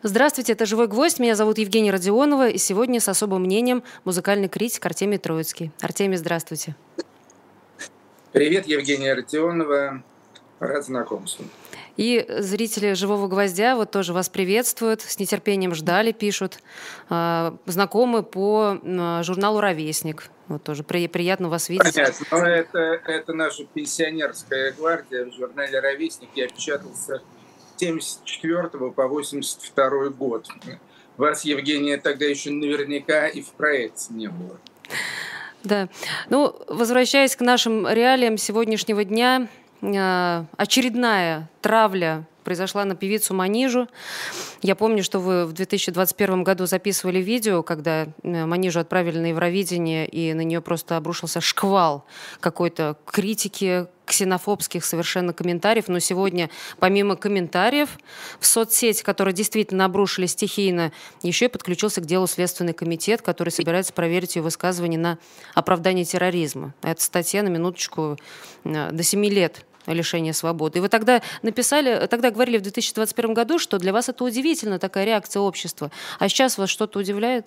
Здравствуйте, это «Живой гвоздь». Меня зовут Евгения Родионова. И сегодня с особым мнением музыкальный критик Артемий Троицкий. Артемий, здравствуйте. Привет, Евгения Родионова. Рад знакомству. И зрители «Живого гвоздя» вот тоже вас приветствуют, с нетерпением ждали, пишут. Знакомы по журналу «Ровесник». Вот тоже приятно вас видеть. Понятно. Но это наша пенсионерская гвардия. В журнале «Ровесник» я печатался с 74 по 82 год. Вас, Евгения, тогда еще наверняка и в проекте не было. Да. Ну, возвращаясь к нашим реалиям сегодняшнего дня, очередная травля произошла на певицу Манижу. Я помню, что вы в 2021 году записывали видео, когда Манижу отправили на Евровидение, и на нее просто обрушился шквал какой-то критики, ксенофобских совершенно комментариев. Но сегодня, помимо комментариев в соцсети, которые действительно обрушились стихийно, еще и подключился к делу Следственный комитет, который собирается проверить ее высказывания на оправдание терроризма. Эта статья, на минуточку, до 7 лет лишения свободы. И вы тогда говорили в 2021 году, что для вас это удивительно, такая реакция общества. А сейчас вас что-то удивляет?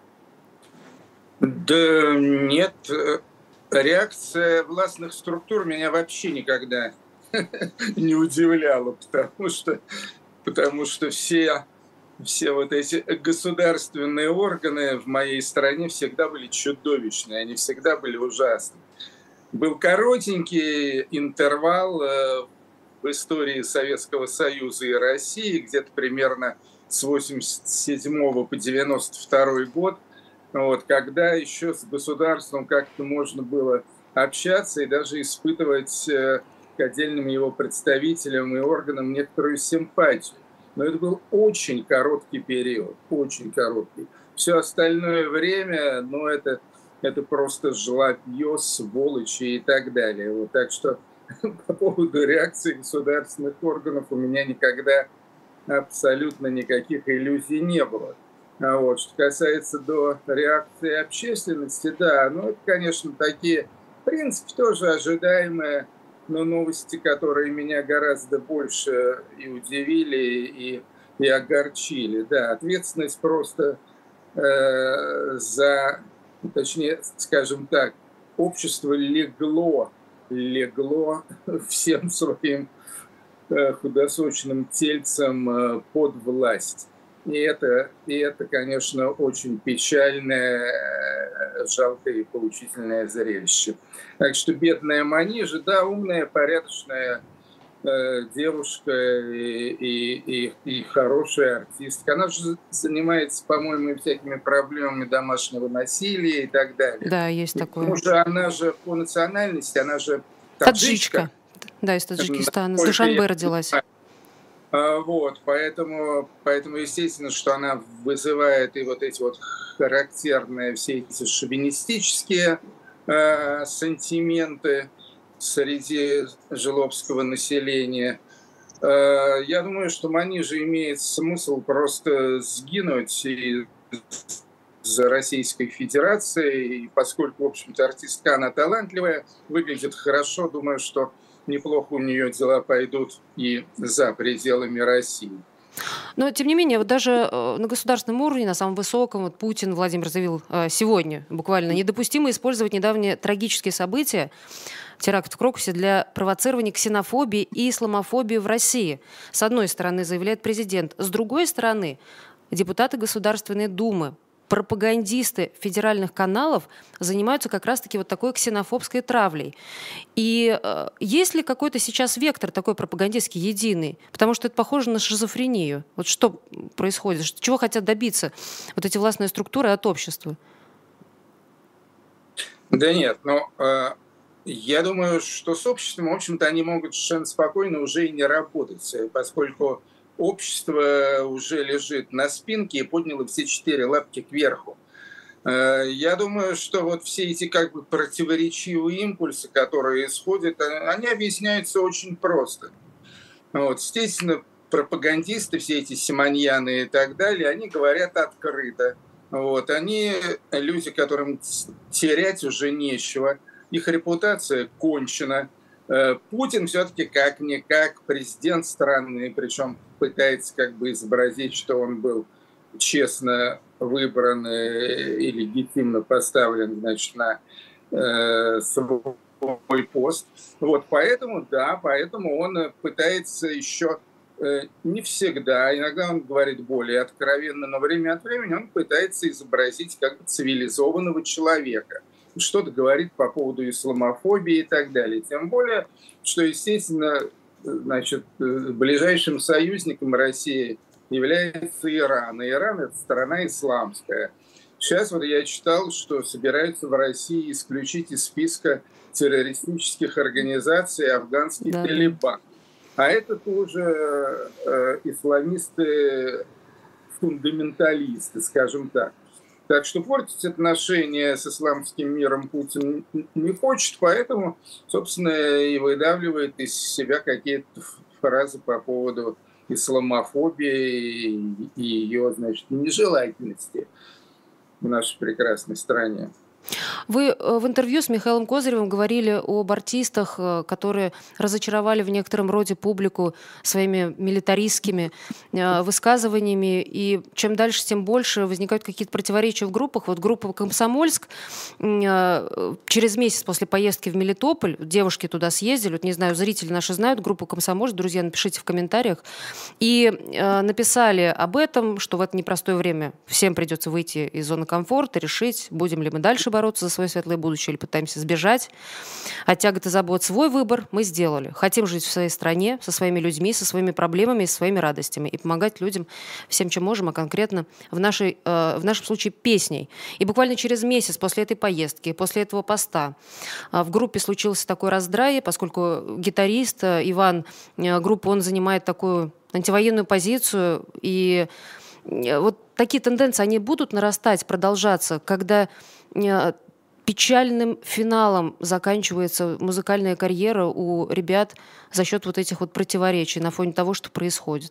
Да нет, реакция властных структур меня вообще никогда не удивляла, потому что все вот эти государственные органы в моей стране всегда были чудовищные, они всегда были ужасны. Был коротенький интервал в истории Советского Союза и России, где-то примерно с 87 по 92 год, вот, когда еще с государством как-то можно было общаться и даже испытывать к отдельным его представителям и органам некоторую симпатию. Но это был очень короткий период, очень короткий. Все остальное время, это просто жлобье, сволочи и так далее. Вот, так что по поводу реакции государственных органов у меня никогда абсолютно никаких иллюзий не было. Вот. Что касается до реакции общественности, да, это, конечно, такие, в принципе, тоже ожидаемые, но новости, которые меня гораздо больше и удивили, и огорчили. Да, ответственность просто точнее, скажем так, общество легло всем своим худосочным тельцам под власть. И это, конечно, очень печальное, жалкое и поучительное зрелище. Так что бедная Манижа, да, умная, порядочная девушка и хорошая артистка. Она же занимается, по-моему, всякими проблемами домашнего насилия и так далее. Да, есть такое. Потому что она же по национальности, она же таджичка. Да, из Таджикистана. С Душанбе родилась. Вот, поэтому, естественно, что она вызывает и вот эти вот характерные все эти шовинистические сантименты среди жлобского населения. Я думаю, что Манижа имеет смысл просто сгинуть из Российской Федерации, и поскольку, в общем-то, артистка, она талантливая, выглядит хорошо, думаю, что неплохо у нее дела пойдут и за пределами России. Но, тем не менее, вот даже на государственном уровне, на самом высоком, вот Путин, Владимир заявил сегодня буквально, недопустимо использовать недавние трагические события, теракт в Крокусе, для провоцирования ксенофобии и исламофобии в России. С одной стороны, заявляет президент. С другой стороны, депутаты Государственной Думы, пропагандисты федеральных каналов занимаются как раз-таки вот такой ксенофобской травлей. И есть ли какой-то сейчас вектор такой пропагандистский единый? Потому что это похоже на шизофрению. Вот что происходит? Чего хотят добиться вот эти властные структуры от общества? Да нет, я думаю, что с обществом, в общем-то, они могут совершенно спокойно уже и не работать, поскольку общество уже лежит на спинке и подняло все 4 лапки кверху. Я думаю, что вот все эти как бы противоречивые импульсы, которые исходят, они объясняются очень просто. Вот, естественно, пропагандисты, все эти симоньяны и так далее, они говорят открыто. Вот, они люди, которым терять уже нечего, их репутация кончена. Путин все-таки как-никак президент страны, причем пытается как бы изобразить, что он был честно выбран и легитимно поставлен, значит, на свой пост. Вот поэтому, да, поэтому он пытается еще не всегда, иногда он говорит более откровенно, но время от времени он пытается изобразить как бы цивилизованного человека. Что-то говорит по поводу исламофобии и так далее. Тем более, что, естественно, значит, ближайшим союзником России является Иран. И Иран – это страна исламская. Сейчас вот я читал, что собираются в России исключить из списка террористических организаций афганский Талибан. А это тоже исламисты-фундаменталисты, скажем так. Так что портить отношения с исламским миром Путин не хочет, поэтому, собственно, и выдавливает из себя какие-то фразы по поводу исламофобии и ее, значит, нежелательности в нашей прекрасной стране. Вы в интервью с Михаилом Козыревым говорили об артистах, которые разочаровали в некотором роде публику своими милитаристскими высказываниями, и чем дальше, тем больше возникают какие-то противоречия в группах. Вот группа «Комсомольск» через месяц после поездки в Мелитополь, девушки туда съездили, вот не знаю, зрители наши знают группу «Комсомольск», друзья, напишите в комментариях, и написали об этом, что в это непростое время всем придется выйти из зоны комфорта, решить, будем ли мы дальше бороться за свое светлое будущее или пытаемся сбежать от тягот и забот. Свой выбор мы сделали. Хотим жить в своей стране, со своими людьми, со своими проблемами и со своими радостями и помогать людям всем, чем можем, а конкретно в нашем случае песней. И буквально через месяц после этой поездки, после этого поста в группе случился такой раздрай, поскольку гитарист Иван группы, он занимает такую антивоенную позицию, и вот такие тенденции, они будут нарастать, продолжаться, когда печальным финалом заканчивается музыкальная карьера у ребят за счет вот этих вот противоречий на фоне того, что происходит?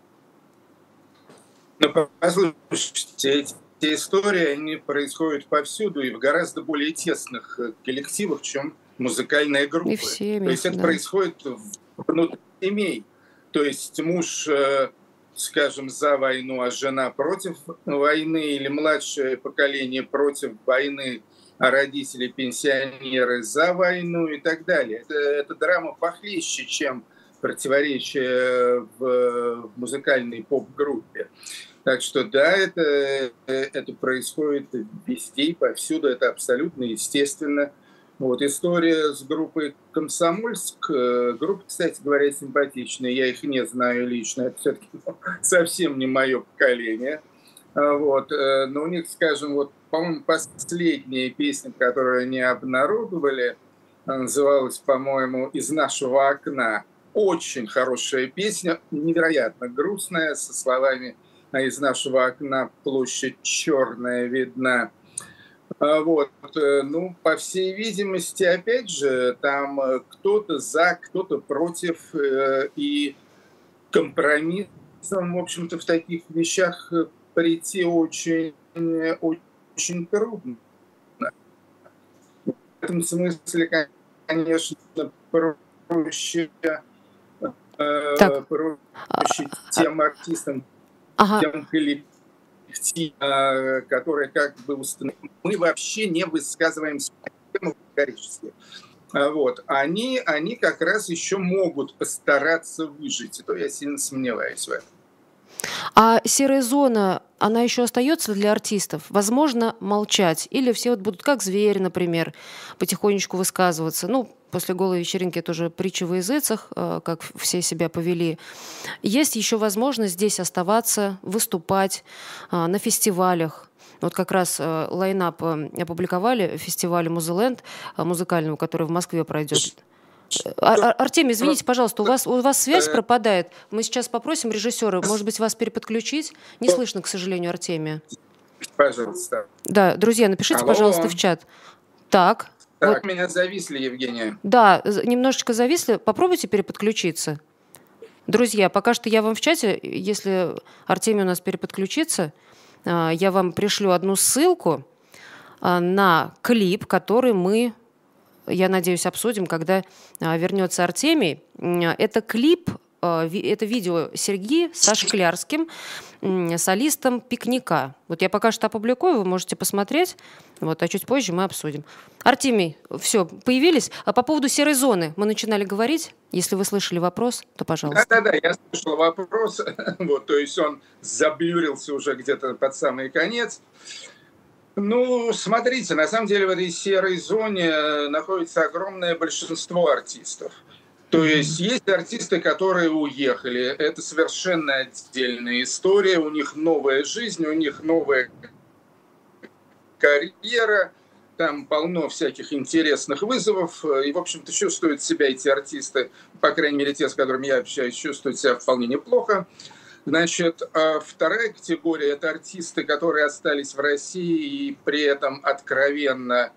Ну, послушайте, эти истории, они происходят повсюду и в гораздо более тесных коллективах, чем музыкальные группы. И в семьях, то есть это происходит внутри семей. То есть муж, скажем, за войну, а жена против войны, или младшее поколение против войны, а родители, пенсионеры за войну и так далее. Это драма похлеще, чем противоречия в музыкальной поп-группе. Так что да, это происходит везде и повсюду, это абсолютно естественно. Вот история с группой «Комсомольск». Группа, кстати говоря, симпатичная, я их не знаю лично, это все-таки совсем не мое поколение. Вот. Но у них, скажем, вот, по-моему, последняя песня, которую они обнародовали, называлась, по-моему, «Из нашего окна». Очень хорошая песня, невероятно грустная, со словами «А из нашего окна площадь черная видна». Вот. Ну, по всей видимости, опять же, там кто-то за, кто-то против, и компромиссом, в общем-то, в таких вещах прийти очень, очень трудно. В этом смысле, конечно, проще тем артистам, тем коллективам, которые как бы установлены. Мы вообще не высказываемся категорически. Вот. Они как раз еще могут постараться выжить. И то я сильно сомневаюсь в этом. А серая зона, она еще остается для артистов? Возможно, молчать? Или все вот будут как звери, например, потихонечку высказываться? Ну, после голой вечеринки это уже притча во языцах, как все себя повели. Есть еще возможность здесь оставаться, выступать на фестивалях. Вот как раз лайнап опубликовали фестиваля «Музыленд» музыкального, который в Москве пройдет. Артемий, извините, пожалуйста, у вас связь пропадает. Мы сейчас попросим режиссера, может быть, вас переподключить. Не слышно, к сожалению, Артемия. Пожалуйста. Да, друзья, напишите, пожалуйста, в чат. Так. Так, вот. Меня зависли, Евгения. Да, немножечко зависли. Попробуйте переподключиться. Друзья, пока что я вам в чате, если Артемий у нас переподключится, я вам пришлю одну ссылку на клип, который мы, я надеюсь, обсудим, когда вернется Артемий. Это клип это видео Сергея со Шклярским, солистом «Пикника». Вот я пока что опубликую, вы можете посмотреть, вот, а чуть позже мы обсудим. Артемий, все, появились. А по поводу серой зоны мы начинали говорить. Если вы слышали вопрос, то пожалуйста. Да, я слышал вопрос. Вот, то есть он заблюрился уже где-то под самый конец. Ну, смотрите, на самом деле в этой серой зоне находится огромное большинство артистов. То есть есть артисты, которые уехали. Это совершенно отдельная история. У них новая жизнь, у них новая карьера. Там полно всяких интересных вызовов. И, в общем-то, чувствуют себя эти артисты, по крайней мере, те, с которыми я общаюсь, чувствуют себя вполне неплохо. Значит, вторая категория – это артисты, которые остались в России и при этом откровенно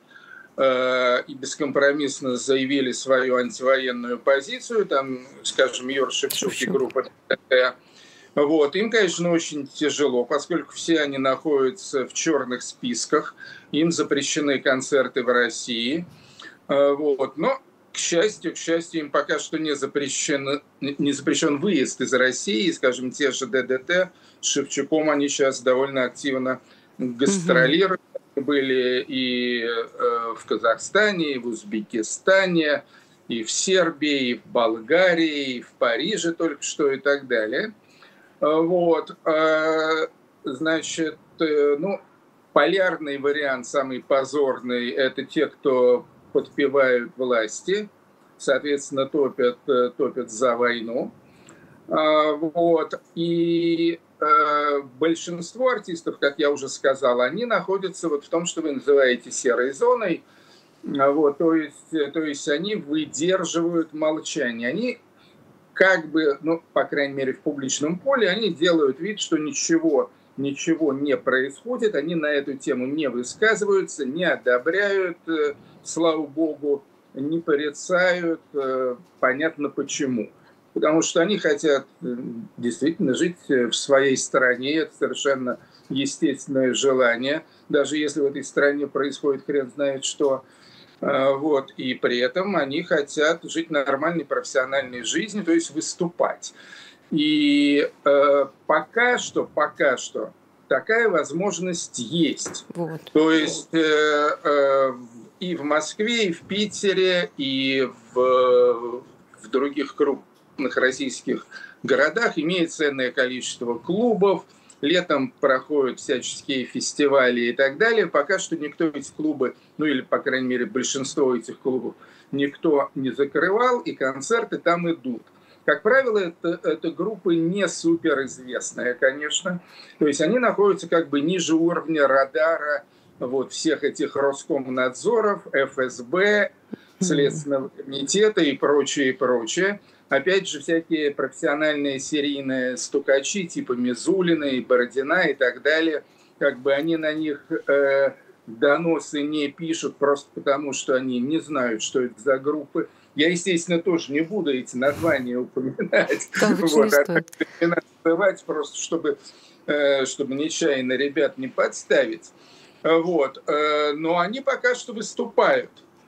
и бескомпромиссно заявили свою антивоенную позицию. Там, скажем, Юр Шевчук и группа ТТ. Вот. Им, конечно, очень тяжело, поскольку все они находятся в черных списках. Им запрещены концерты в России. Вот. Но, к счастью, им пока что не запрещен выезд из России. Скажем, те же ДДТ с Шевчуком, они сейчас довольно активно гастролируют. Были и в Казахстане, и в Узбекистане, и в Сербии, и в Болгарии, и в Париже только что и так далее. Вот. Значит, ну, полярный вариант, самый позорный, это те, кто подпевают власти, соответственно, топят за войну. Вот. И большинство артистов, как я уже сказал, они находятся вот в том, что вы называете серой зоной. Вот. То есть они выдерживают молчание. Они как бы, ну, по крайней мере, в публичном поле, они делают вид, что ничего не происходит, они на эту тему не высказываются, не одобряют, слава богу, не порицают, понятно почему. Потому что они хотят действительно жить в своей стране, это совершенно естественное желание, даже если в этой стране происходит хрен знает что. Вот. И при этом они хотят жить нормальной профессиональной жизнью, то есть выступать. И пока что такая возможность есть. Вот. То есть и в Москве, и в Питере, и в других крупных российских городах имеется ценное количество клубов, летом проходят всяческие фестивали и так далее. Пока что никто эти клубы, ну или, по крайней мере, большинство этих клубов никто не закрывал, и концерты там идут. Как правило, это группы не суперизвестные, конечно. То есть они находятся как бы ниже уровня радара вот, всех этих Роскомнадзоров, ФСБ, Следственного комитета и прочее. Опять же, всякие профессиональные серийные стукачи, типа Мизулина и Бородина и так далее, как бы они на них доносы не пишут просто потому, что они не знают, что это за группы. Я, естественно, тоже не буду эти названия упоминать. Вот, не надо называть просто, чтобы нечаянно ребят не подставить. Вот. Но они пока что выступают.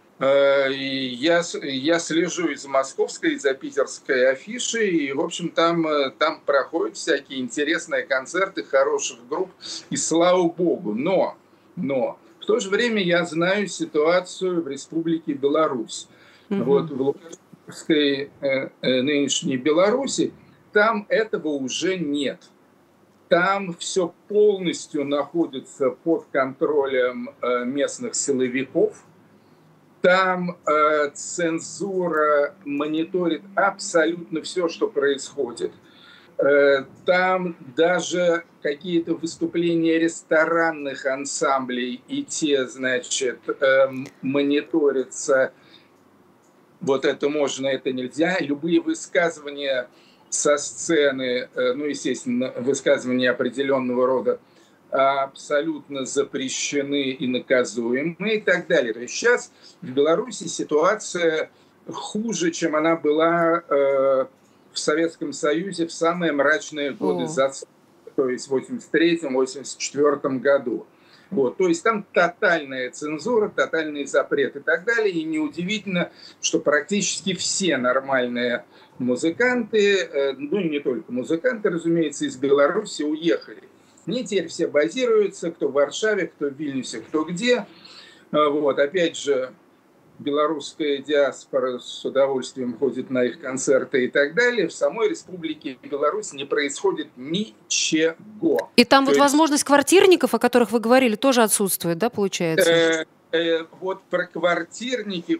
Я слежу и за московской, и за питерской афишей, и, в общем, там проходят всякие интересные концерты хороших групп, и слава богу. Но в то же время я знаю ситуацию в Республике Беларусь. Вот в Лукашенковской нынешней Беларуси там этого уже нет. Там все полностью находится под контролем местных силовиков. Там цензура мониторит абсолютно все, что происходит. Там даже какие-то выступления ресторанных ансамблей и те, значит, мониторятся. Вот это можно, это нельзя. Любые высказывания со сцены, ну, естественно, высказывания определенного рода, абсолютно запрещены и наказуемы и так далее. То есть сейчас в Беларуси ситуация хуже, чем она была в Советском Союзе в самые мрачные годы, то есть в 1983-1984 году. Вот, то есть там тотальная цензура, тотальный запрет и так далее. И неудивительно, что практически все нормальные музыканты, ну и не только музыканты, разумеется, из Беларуси уехали. Они теперь все базируются, кто в Варшаве, кто в Вильнюсе, кто где. Вот, опять же, белорусская диаспора с удовольствием ходит на их концерты и так далее. В самой Республике Беларусь не происходит ничего. И там вот возможность квартирников, о которых вы говорили, тоже отсутствует, да, получается? Вот про квартирники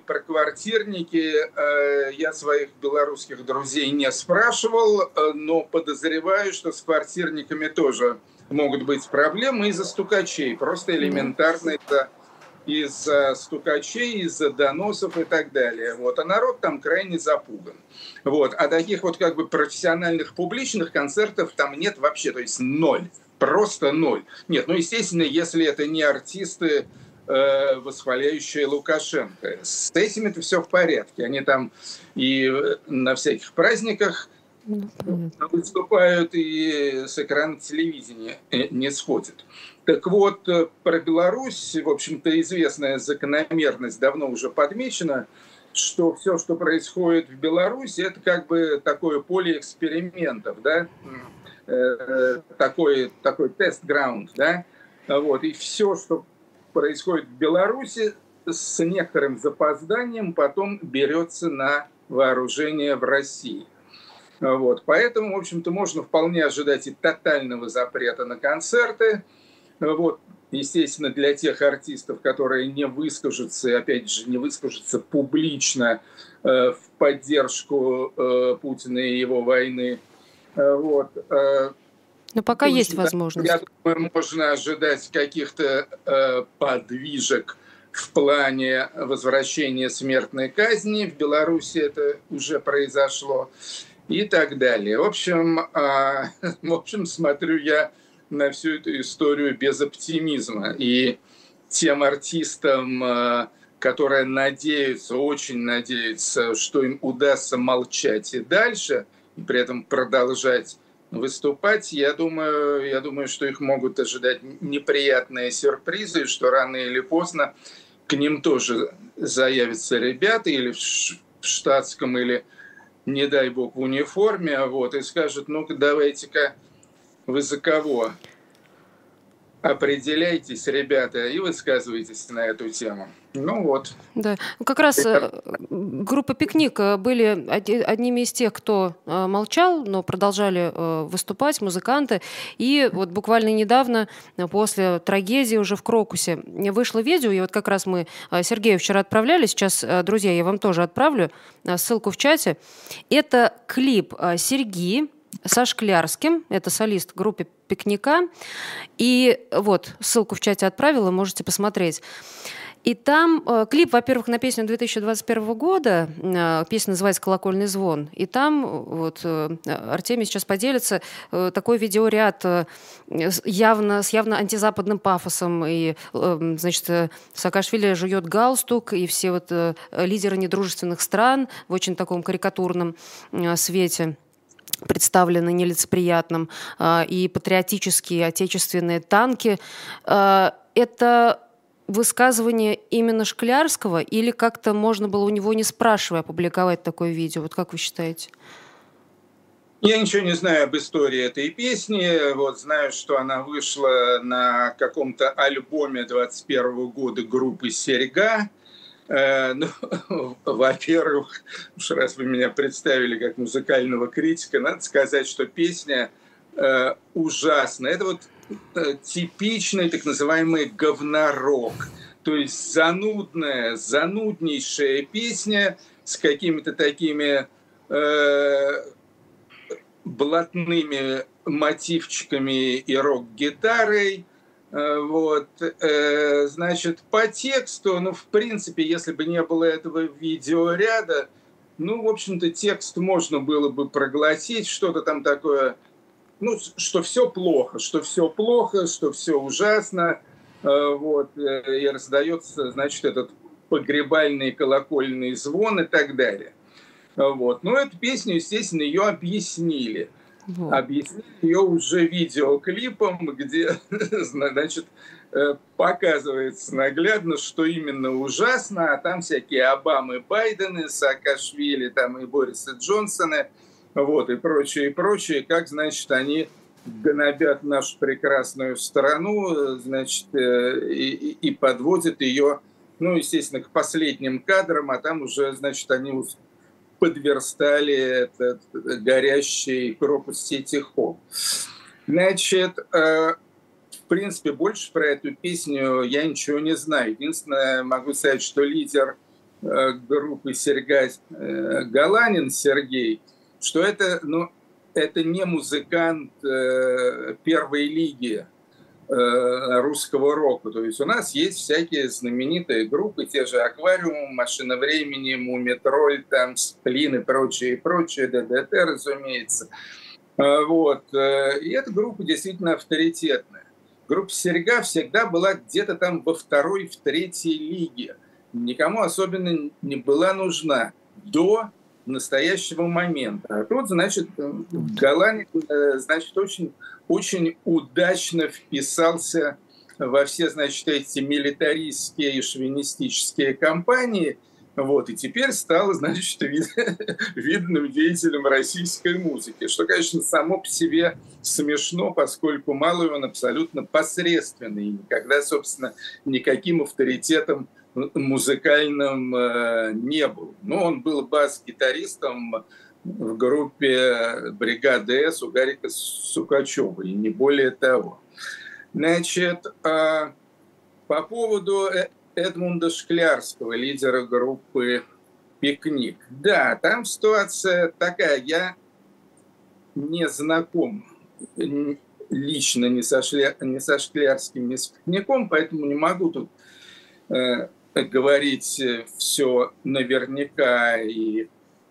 я своих белорусских друзей не спрашивал, но подозреваю, что с квартирниками тоже могут быть проблемы из-за стукачей, просто элементарно из-за стукачей, из-за доносов и так далее. Вот. А народ там крайне запуган. Вот. А таких вот как бы профессиональных публичных концертов там нет вообще, то есть ноль. Просто ноль. Нет, ну, естественно, если это не артисты, восхваляющие Лукашенко. С этими-то все в порядке. Они там и на всяких праздниках выступают, и с экрана телевидения не сходят. Так вот, про Беларусь, в общем-то, известная закономерность давно уже подмечена, что все, что происходит в Беларуси, это как бы такое поле экспериментов, да, такой тест-граунд, да, вот, и все, что происходит в Беларуси, с некоторым запозданием потом берется на вооружение в России. Вот. Поэтому, в общем-то, можно вполне ожидать и тотального запрета на концерты. Вот. Естественно, для тех артистов, которые не выскажутся, и опять же, не выскажутся публично в поддержку Путина и его войны. Вот. Но пока есть возможность. Я думаю, можно ожидать каких-то подвижек в плане возвращения смертной казни. В Беларуси это уже произошло. И так далее. В общем, смотрю я на всю эту историю без оптимизма. И тем артистам, которые надеются, очень надеются, что им удастся молчать и дальше, и при этом продолжать выступать, я думаю, что их могут ожидать неприятные сюрпризы, что рано или поздно к ним тоже заявятся ребята или в штатском, или, не дай бог, в униформе, вот, и скажут: ну-ка, давайте-ка вы за кого? Определяйтесь, ребята, и высказывайтесь на эту тему. Ну вот. Да, как раз группа «Пикник» были одними из тех, кто молчал, но продолжали выступать, музыканты. И вот буквально недавно, после трагедии уже в Крокусе, вышло видео, и вот как раз мы Сергею вчера отправляли, сейчас, друзья, я вам тоже отправлю ссылку в чате. Это клип Серги со Шклярским, это солист группы «Пикника». И вот, ссылку в чате отправила, можете посмотреть. И там клип, во-первых, на песню 2021 года, песня называется «Колокольный звон», и там вот Артемий сейчас поделится, такой видеоряд с явно антизападным пафосом, и, значит, Саакашвили жует галстук, и все вот лидеры недружественных стран в очень таком карикатурном свете представлены нелицеприятным, и патриотические отечественные танки. Это высказывание именно Шклярского, или как-то можно было у него, не спрашивая, опубликовать такое видео? Вот как вы считаете? Я ничего не знаю об истории этой песни. Вот знаю, что она вышла на каком-то альбоме 21 года группы «Серьга». Ну, во-первых, уж раз вы меня представили как музыкального критика, надо сказать, что песня ужасная. Это вот типичный так называемый говнорок. То есть зануднейшая песня с какими-то такими блатными мотивчиками и рок-гитарой. Вот. Значит, по тексту, ну, в принципе, если бы не было этого видеоряда, ну, в общем-то, текст можно было бы проглотить, что-то там такое, ну, что все плохо, что все ужасно, вот, и раздается, значит, этот погребальный колокольный звон и так далее. Вот. Но эту песню, естественно, ее объяснили. объяснить ее уже видеоклипом, где, значит, показывается наглядно, что именно ужасно, а там всякие Обамы, Байдены, Саакашвили, там и Бориса Джонсона, вот, и прочее, как, значит, они гнобят нашу прекрасную страну, значит, и подводят ее, ну, естественно, к последним кадрам, а там уже, значит, они подверстали этот горящий крокус Сити Холл. Значит, в принципе, больше про эту песню я ничего не знаю. Единственное, могу сказать, что лидер группы Галанин Сергей, что это, ну, это не музыкант первой лиги русского рока. То есть у нас есть всякие знаменитые группы, те же «Аквариум», «Машина времени», «Мумитроль», там, «Сплин» и прочее, ДДТ, разумеется. Вот. И эта группа действительно авторитетная. Группа «Серьга» всегда была где-то там во второй, в третьей лиге. Никому особенно не была нужна до настоящего момента. А тут, значит, Галанин, значит, очень удачно вписался во все, значит, эти милитаристские и шовинистические кампании, вот, и теперь стал, значит, видным деятелем российской музыки, что, конечно, само по себе смешно, поскольку малый он абсолютно посредственный, и никогда, собственно, никаким авторитетом музыкальным не был. Но он был бас-гитаристом в группе «Бригада С» у Гарика Сукачева, и не более того. Значит, по поводу Эдмунда Шклярского, лидера группы «Пикник». Да, там ситуация такая, я не знаком лично ни со Шклярским, ни с «Пикником», поэтому не могу тут говорить все наверняка и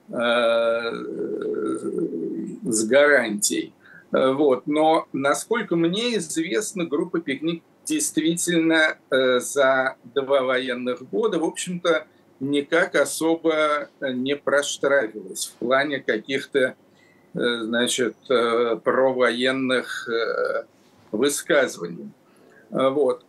с гарантией. Вот. Но, насколько мне известно, группа «Пикник» действительно за 2 военных года, в общем-то, никак особо не проштрафилась в плане каких-то, значит, провоенных высказываний. Вот.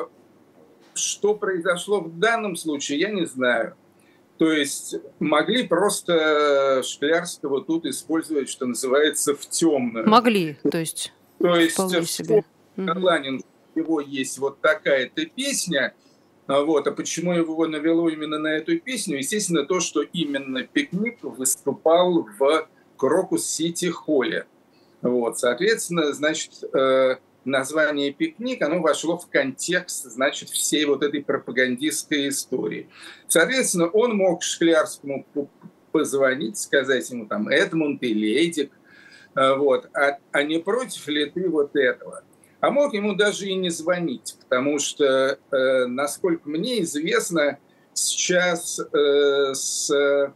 Что произошло в данном случае, я не знаю. То есть могли просто Шклярского тут использовать, что называется, в темную. Могли, то есть вполне себе. Галанин, у него есть вот такая-то песня, вот, а почему его навело именно на эту песню? Естественно, то, что именно «Пикник» выступал в Крокус-Сити-Холле. Вот, соответственно, значит, название «Пикник», оно вошло в контекст, значит, всей вот этой пропагандистской истории. Соответственно, он мог Шклярскому позвонить, сказать ему там «Эдмунд» или «Эдик», вот, а не против ли ты вот этого? А мог ему даже и не звонить, потому что, насколько мне известно, сейчас с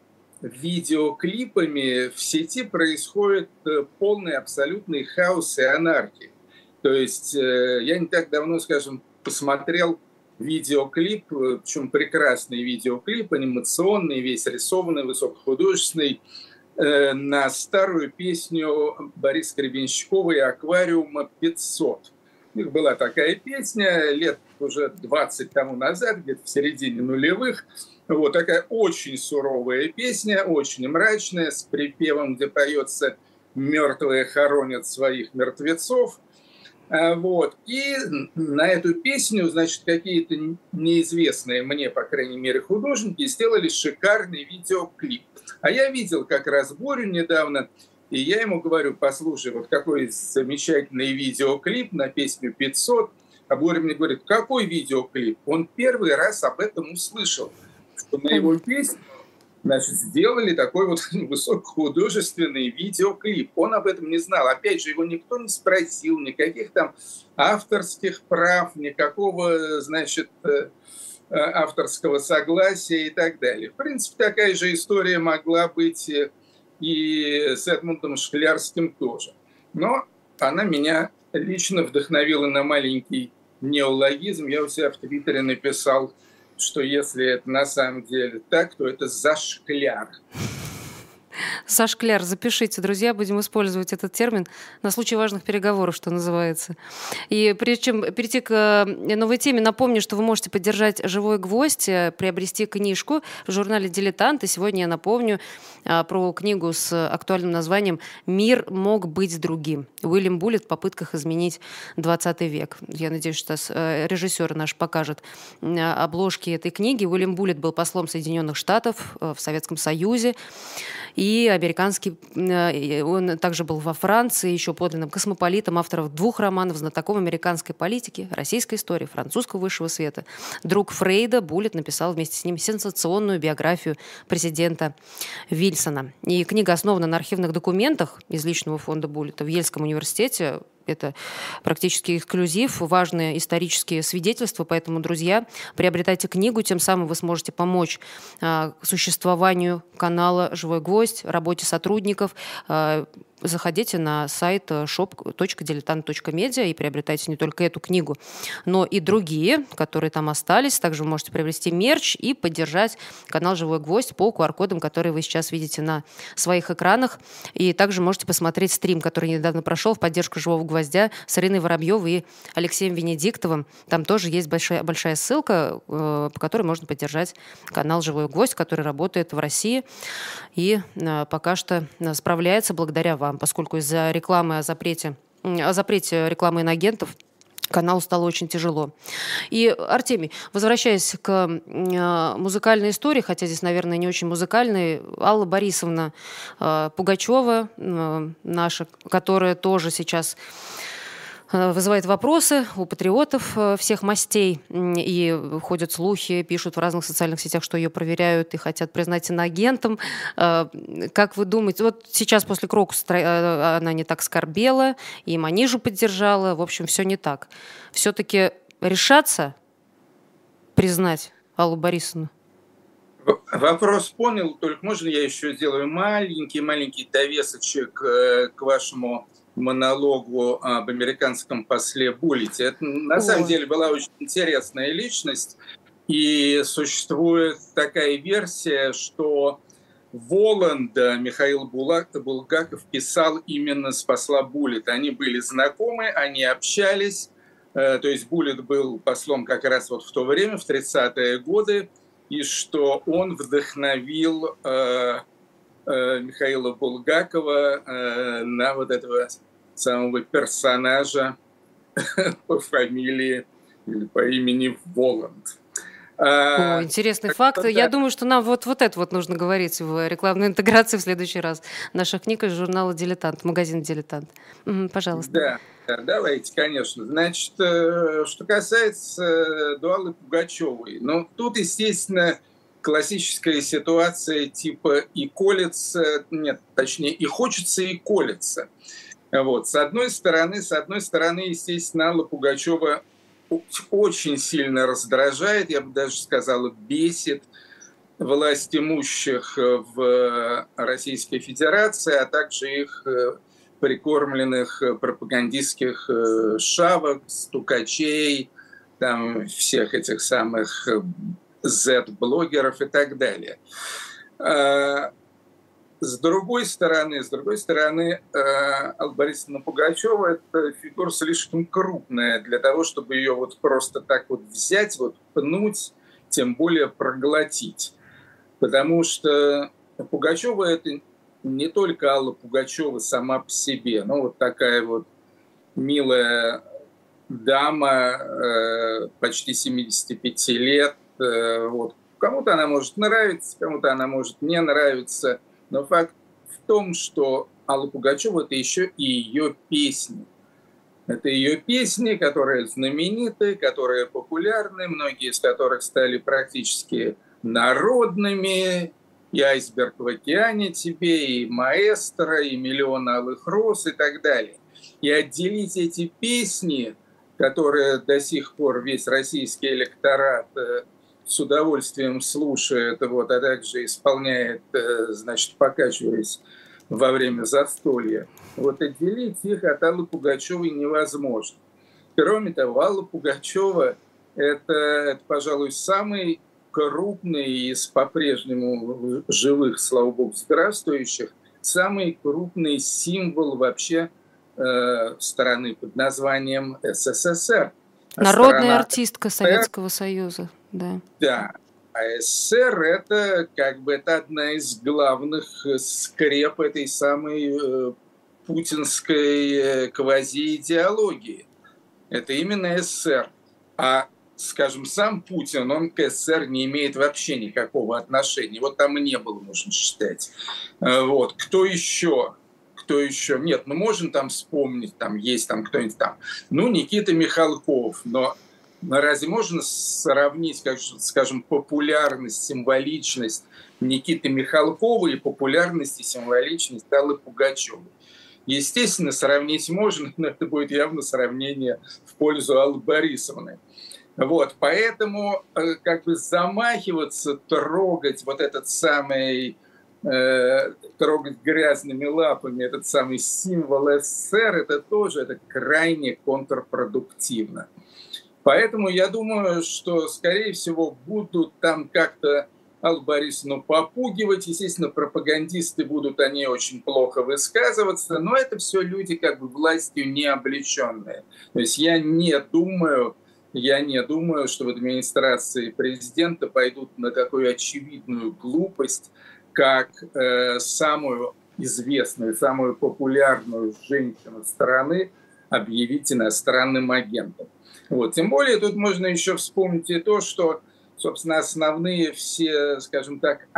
видеоклипами в сети происходит полный абсолютный хаос и анархия. То есть я не так давно, скажем, посмотрел видеоклип, причем прекрасный видеоклип, анимационный, весь рисованный, высокохудожественный, на старую песню Бориса Гребенщикова и «Аквариума» 500. У них была такая песня лет уже 20 тому назад, где-то в середине нулевых. Вот такая очень суровая песня, очень мрачная, с припевом, где поется «Мертвые хоронят своих мертвецов». Вот. И на эту песню, значит, какие-то неизвестные мне, по крайней мере, художники сделали шикарный видеоклип. А я видел как раз Борю недавно, и я ему говорю: послушай, вот какой замечательный видеоклип на песню «500». А Боря мне говорит: какой видеоклип? Он первый раз об этом услышал, что на его песню, значит, сделали такой вот высокохудожественный видеоклип. Он об этом не знал. Опять же, его никто не спросил, никаких там авторских прав, никакого, значит, авторского согласия и так далее. В принципе, такая же история могла быть и с Эдмундом Шклярским тоже. Но она меня лично вдохновила на маленький неологизм. Я у себя в Твиттере написал, что если это на самом деле так, то это зашкляр. Сашкляр, запишите, друзья, будем использовать этот термин на случай важных переговоров, что называется. И прежде чем перейти к новой теме, напомню, что вы можете поддержать «Живой гвоздь», приобрести книжку в журнале «Дилетант». И сегодня я напомню про книгу с актуальным названием «Мир мог быть другим». Уильям Буллит в попытках изменить 20 век. Я надеюсь, что режиссер наш покажет обложки этой книги. Уильям Буллит был послом Соединенных Штатов в Советском Союзе. И он также был во Франции, еще подлинным космополитом, автором 2 романов, знатоком американской политики, российской истории, французского высшего света. Друг Фрейда, Буллит написал вместе с ним сенсационную биографию президента Вильсона. И книга основана на архивных документах из личного фонда Буллита в Ельском университете. Это практически эксклюзив, важные исторические свидетельства. Поэтому, друзья, приобретайте книгу, тем самым вы сможете помочь существованию канала «Живой гвоздь», работе сотрудников. Заходите на сайт shop.diletant.media и приобретайте не только эту книгу, но и другие, которые там остались. Также вы можете приобрести мерч и поддержать канал «Живой гвоздь» по QR-кодам, которые вы сейчас видите на своих экранах. И также можете посмотреть стрим, который недавно прошел в поддержку «Живого гвоздя» с Ириной Воробьевой и Алексеем Венедиктовым. Там тоже есть большая ссылка, по которой можно поддержать канал «Живой гвоздь», который работает в России и пока что справляется благодаря вам, поскольку из-за рекламы о запрете рекламы иноагентов каналу стало очень тяжело. И, Артемий, возвращаясь к музыкальной истории, хотя здесь, наверное, не очень музыкальной, Алла Борисовна Пугачева, наша, которая тоже сейчас вызывает вопросы у патриотов всех мастей. И ходят слухи, пишут в разных социальных сетях, что ее проверяют и хотят признать иноагентом. Как вы думаете, вот сейчас после «Крокуса» она не так скорбела, и Манижу поддержала. В общем, все не так. Все-таки решаться признать Аллу Борисовну? Вопрос понял, только можно я еще сделаю маленький довесочек к вашему монологу об американском после Буллите. Это на самом деле была очень интересная личность, и существует такая версия, что Воланда Михаил Булгаков писал именно с посла Буллита. Они были знакомы, они общались, то есть Буллит был послом как раз вот в то время, в 30-е годы, и что он вдохновил Михаила Булгакова на вот этого самого персонажа по фамилии или по имени Воланд. Интересный факт. Да. Я думаю, что нам вот это вот нужно говорить в рекламной интеграции в следующий раз. Наша книга из журнала «Дилетант», магазин «Дилетант». Пожалуйста. Да, давайте, конечно. Значит, что касается Аллы Пугачевой, тут, естественно, классическая ситуация типа и колется, нет, точнее, и хочется, и колется. Вот. С одной стороны, естественно, Алла Пугачева очень сильно раздражает, я бы даже сказала, бесит власть имущих в Российской Федерации, а также их прикормленных пропагандистских шавок, стукачей, там, всех этих самых Z-блогеров и так далее. С другой стороны, Алла Борисовна Пугачева – это фигура слишком крупная для того, чтобы ее вот просто так вот взять, вот пнуть, тем более проглотить. Потому что Пугачева – это не только Алла Пугачева сама по себе, вот такая вот милая дама, почти 75 лет. Вот. Кому-то она может нравиться, кому-то она может не нравиться. Но факт в том, что Алла Пугачева – это еще и ее песни. Это ее песни, которые знамениты, которые популярны, многие из которых стали практически народными. И «Айсберг в океане тебе», и «Маэстро», и «Миллион алых роз» и так далее. И отделить эти песни, которые до сих пор весь российский электорат с удовольствием слушает, а также исполняет, значит, покачиваясь во время застолья. Отделить их от Аллы Пугачевой невозможно. Кроме того, Алла Пугачева – это, пожалуй, самый крупный из по-прежнему живых, слава богу, здравствующих самый крупный символ вообще страны под названием СССР. Народная артистка Советского Союза, да. Да. А СССР это одна из главных скреп этой самой путинской квазиидеологии. Это именно СССР. А, скажем, сам Путин, он к СССР не имеет вообще никакого отношения. Вот там и не было, можно считать. Вот. Кто еще? Нет, мы можем там вспомнить, там есть там кто-нибудь там. Никита Михалков, но разве можно сравнить, скажем, популярность, символичность Никиты Михалкова и популярность и символичность Аллы Пугачевой? Естественно, сравнить можно, но это будет явно сравнение в пользу Аллы Борисовны. Вот, поэтому замахиваться, трогать вот этот самый, трогать грязными лапами этот самый символ СССР, это крайне контрпродуктивно. Поэтому я думаю, что, скорее всего, будут там как-то Аллу Борисовну попугивать. Естественно, пропагандисты будут о ней очень плохо высказываться, но это все люди властью не облеченные. То есть я не думаю, что в администрации президента пойдут на такую очевидную глупость, как самую известную, самую популярную женщину страны объявить иностранным агентом. Вот. Тем более тут можно еще вспомнить и то, что, собственно, основные все, скажем так,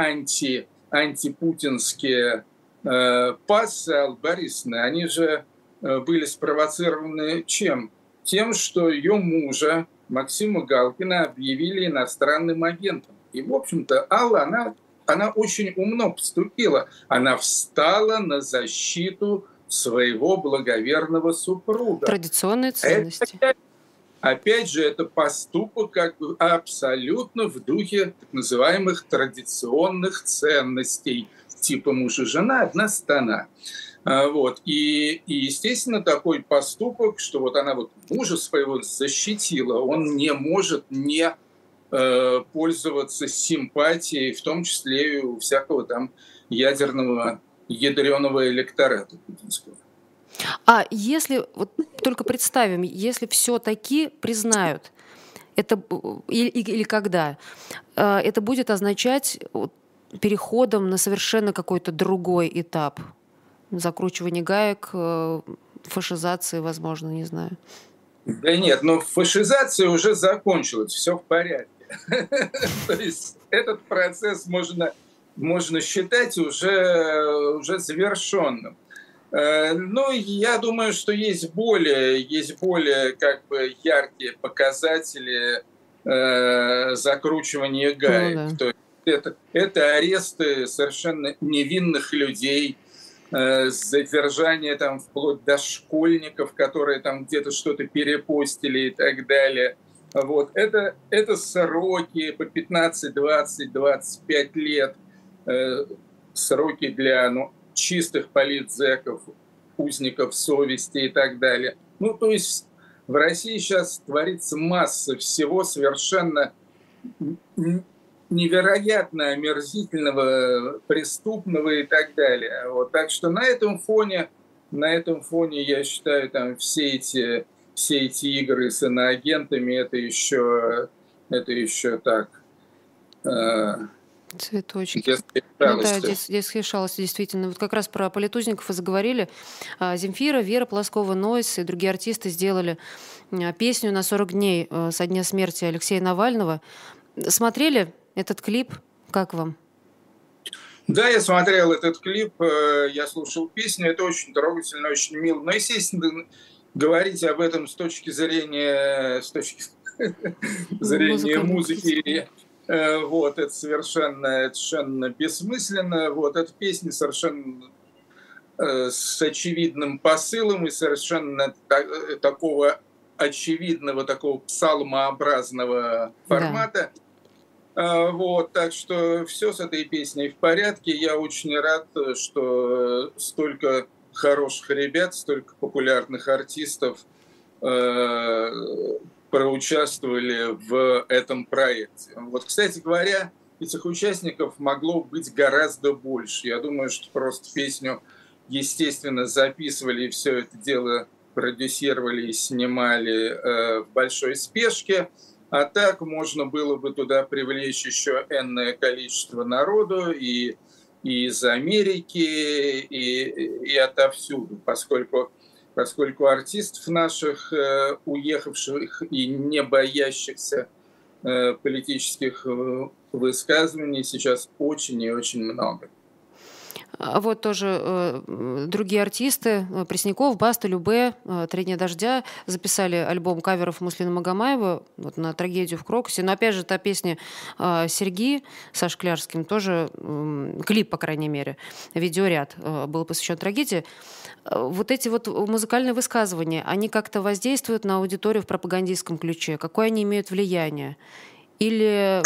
антипутинские пассы Аллы Борисовны, они же были спровоцированы чем? Тем, что ее мужа Максима Галкина объявили иностранным агентом. И, в общем-то, Алла, она очень умно поступила. Она встала на защиту своего благоверного супруга. Традиционные ценности. Опять же, это поступок абсолютно в духе так называемых традиционных ценностей, типа муж и жена, одна страна. Вот. И, естественно, такой поступок, что вот она мужа своего защитила, он не может не пользоваться симпатией, в том числе и у всякого там ядерного электората путинского. А если, только представим, если все-таки признают, это, или когда, это будет означать переходом на совершенно какой-то другой этап, закручивание гаек, фашизации, возможно, не знаю. Да нет, фашизация уже закончилась, все в порядке. То есть этот процесс можно считать уже завершенным. Я думаю, что есть более яркие показатели закручивания гаек. То есть это аресты совершенно невинных людей, задержание там вплоть до школьников, которые там где-то что-то перепостили и так далее. Вот. Это сроки по 15, 20, 25 лет, сроки для чистых политзеков, узников совести и так далее. То есть в России сейчас творится масса всего совершенно невероятно омерзительного, преступного и так далее. Вот. Так что на этом фоне, я считаю, там все эти игры с иноагентами, это еще так. Цветочки. Детские шалости, действительно. Вот как раз про политузников и заговорили. Земфира, Вера Полоскова, Нойс и другие артисты сделали песню на 40 дней со дня смерти Алексея Навального. Смотрели этот клип? Как вам? Да, я смотрел этот клип, я слушал песню, это очень трогательно, очень мило. Но, естественно, говорить об этом с точки зрения музыки, вот, это совершенно бессмысленно. Вот, эта песня совершенно с очевидным посылом и совершенно такого очевидного, такого псалмообразного формата. Да. Вот, так что все с этой песней в порядке. Я очень рад, что столько хороших ребят, столько популярных артистов проучаствовали в этом проекте. Вот, кстати говоря, этих участников могло быть гораздо больше. Я думаю, что просто песню, естественно, записывали и все это дело продюсировали и снимали в большой спешке. А так можно было бы туда привлечь еще энное количество народу и из Америки, и отовсюду, поскольку артистов наших, уехавших и не боящихся политических высказываний, сейчас очень и очень много. А вот тоже другие артисты, Пресняков, Баста, Любэ, «Три дня дождя» записали альбом каверов Муслина Магомаева вот, на «Трагедию в Крокусе». Но опять же, та песня Серги со Шклярским, тоже клип, по крайней мере, видеоряд был посвящен трагедии. Вот эти вот музыкальные высказывания, они как-то воздействуют на аудиторию в пропагандистском ключе? Какое они имеют влияние? Или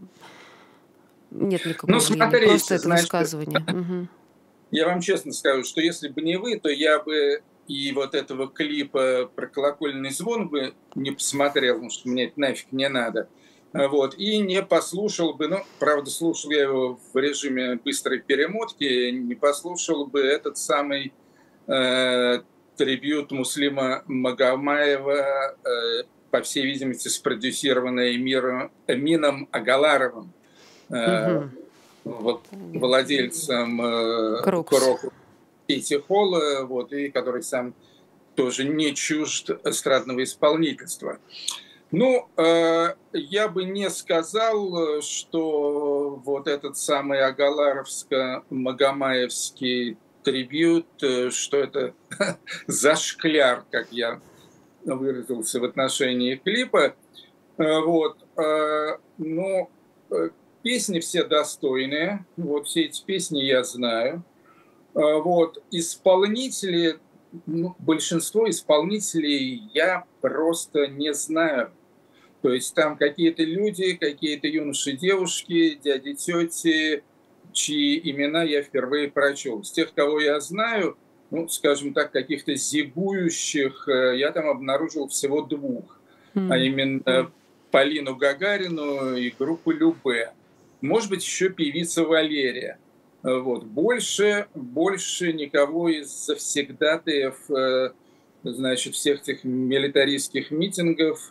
нет никакого влияния? Смотрите, Просто это высказывание. Угу. Я вам честно скажу, что если бы не вы, то я бы и вот этого клипа про колокольный звон бы не посмотрел, потому что мне это нафиг не надо. Вот, и не послушал бы, правда, слушал я его в режиме быстрой перемотки, не послушал бы этот самый трибьют Муслима Магомаева, по всей видимости, спродюсированный Эмином Агаларовым, владельцем Крокус Сити Холла, вот, и который сам тоже не чужд эстрадного исполнительства. Я бы не сказал, что вот этот самый агаларовско-магомаевский трибьют, что это зашкляр, как я выразился в отношении клипа. Вот. Но песни все достойные. Вот все эти песни я знаю. Вот. Исполнители, большинство исполнителей я просто не знаю. То есть там какие-то люди, какие-то юноши, девушки, дяди, тети, чьи имена я впервые прочел. С тех, кого я знаю, скажем так, каких-то зигующих, я там обнаружил всего двух. А именно Полину Гагарину и группу Любэ. Может быть, еще певица Валерия. Вот. Больше никого из завсегдатаев, значит, всех этих милитаристских митингов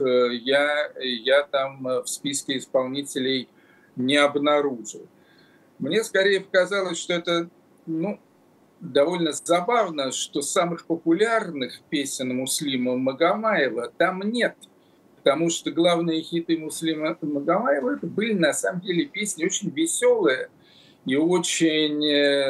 я там в списке исполнителей не обнаружил. Мне скорее показалось, что это довольно забавно, что самых популярных песен Муслима Магомаева там нет. Потому что главные хиты Муслима Магомаева это были на самом деле песни очень веселые и очень,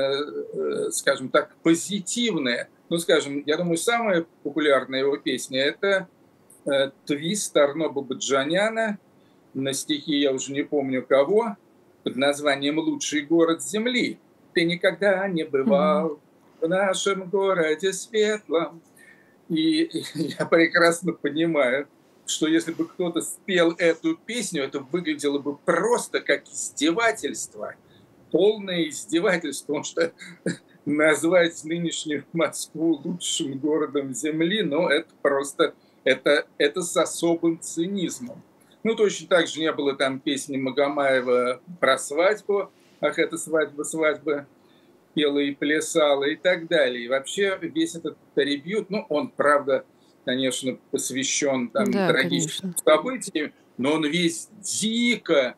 скажем так, позитивные. Скажем, я думаю, самая популярная его песня – это «Твист» Арно Бабаджаняна на стихи, я уже не помню кого, под названием «Лучший город земли». «Ты никогда не бывал в нашем городе светлом». И я прекрасно понимаю, что если бы кто-то спел эту песню, это выглядело бы просто как издевательство, полное издевательство, потому что назвать нынешнюю Москву лучшим городом Земли, это просто, это с особым цинизмом. Точно так же не было там песни Магомаева про свадьбу, ах, это свадьба, пела и плясала и так далее. И вообще весь этот трибьют, он, правда, конечно, посвящен трагическим событиям, но он весь дико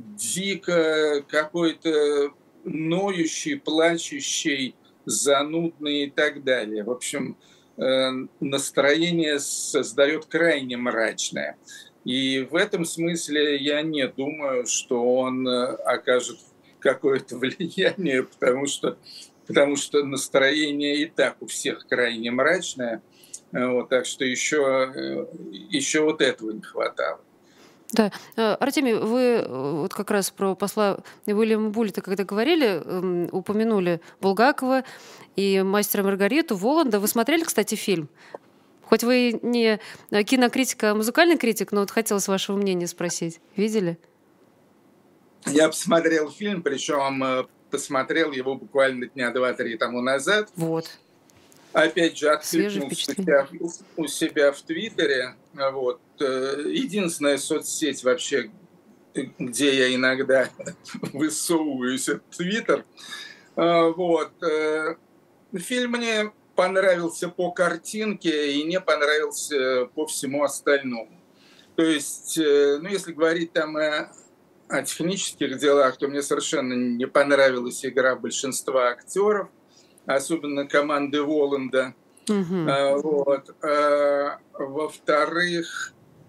какой-то ноющий, плачущий, занудный и так далее. В общем, настроение создает крайне мрачное. И в этом смысле я не думаю, что он окажет какое-то влияние, потому что настроение и так у всех крайне мрачное. Вот, так что еще вот этого не хватало. Да. Артемий, вы вот как раз про посла Уильяма Буллета, когда говорили, упомянули Булгакова и «Мастера и Маргариту», Воланда. Вы смотрели, кстати, фильм? Хоть вы не кинокритик, а музыкальный критик, но вот хотелось вашего мнения спросить. Видели? Я посмотрел фильм, причем посмотрел его буквально дня 2-3 тому назад. Вот. Опять же, откликнулся у себя в Твиттере. Вот. Единственная соцсеть вообще, где я иногда высовываюсь в Твиттер. Вот. Фильм мне понравился по картинке и не понравился по всему остальному. То есть, ну, если говорить там о технических делах, то мне совершенно не понравилась игра большинства актеров, особенно команды Воланда. Вот. Во-вторых,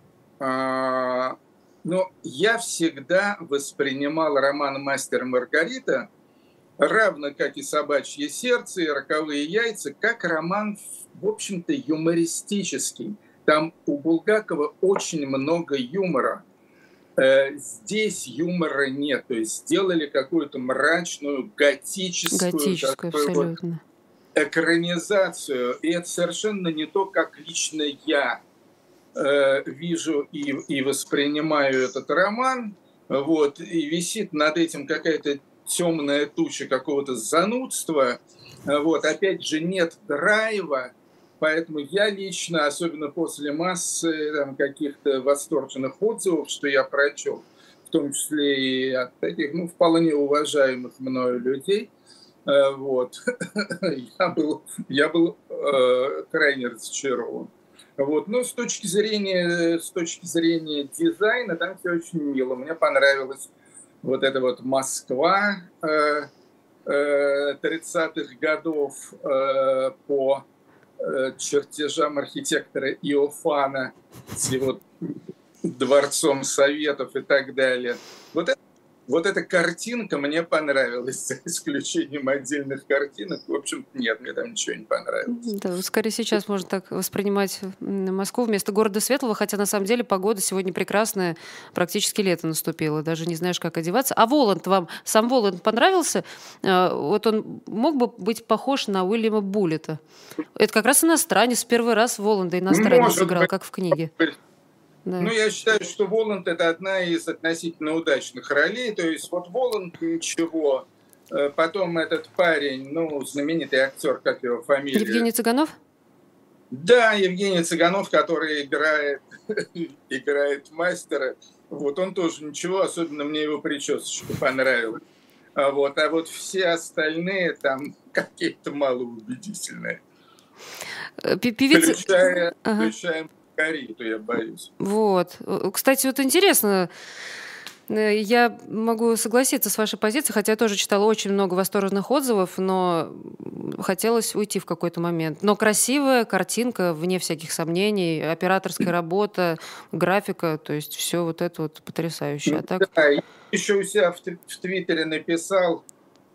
но я всегда воспринимал роман «Мастер и Маргарита», равно как и «Собачье сердце» и «Роковые яйца», как роман, в общем-то, юмористический. Там у Булгакова очень много юмора. Здесь юмора нет. То есть сделали какую-то мрачную, готическую абсолютно. Экранизацию. И это совершенно не то, как лично я вижу и воспринимаю этот роман. Вот, и висит над этим какая-то темная туча какого-то занудства. Вот, опять же, нет драйва. Поэтому я лично, особенно после массы там, каких-то восторженных отзывов, что я прочел, в том числе и от таких, ну, вполне уважаемых мною людей, вот, я был крайне разочарован. Вот. Но с точки зрения дизайна там все очень мило. Мне понравилась вот эта вот Москва 30-х годов по чертежам архитектора Иофана с его дворцом Советов и так далее. Вот эта картинка мне понравилась, за исключением отдельных картинок. В общем, нет, мне там ничего не понравилось. Да, скорее сейчас можно так воспринимать Москву вместо города светлого, хотя на самом деле погода сегодня прекрасная, практически лето наступило, даже не знаешь, как одеваться. А Воланд вам, сам Воланд понравился? Вот он мог бы быть похож на Уильяма Буллета. Это как раз иностранец, первый раз Воланда иностранец сыграл, как в книге. Да. Ну, я считаю, что Воланд – это одна из относительно удачных ролей. То есть вот Воланд ничего. Потом этот парень, ну, знаменитый актер, как его фамилия? Евгений Цыганов? Да, Евгений Цыганов, который играет мастера. Вот он тоже ничего, особенно мне его причесочка понравилась. Вот. А вот все остальные там какие-то малоубедительные. Включая Маргариту, я боюсь. Вот. Кстати, вот интересно, я могу согласиться с вашей позицией, хотя я тоже читала очень много восторженных отзывов, но хотелось уйти в какой-то момент. Но красивая картинка, вне всяких сомнений, операторская работа, графика, то есть все вот это вот потрясающе. А так... Да, я еще у себя в Твиттере написал,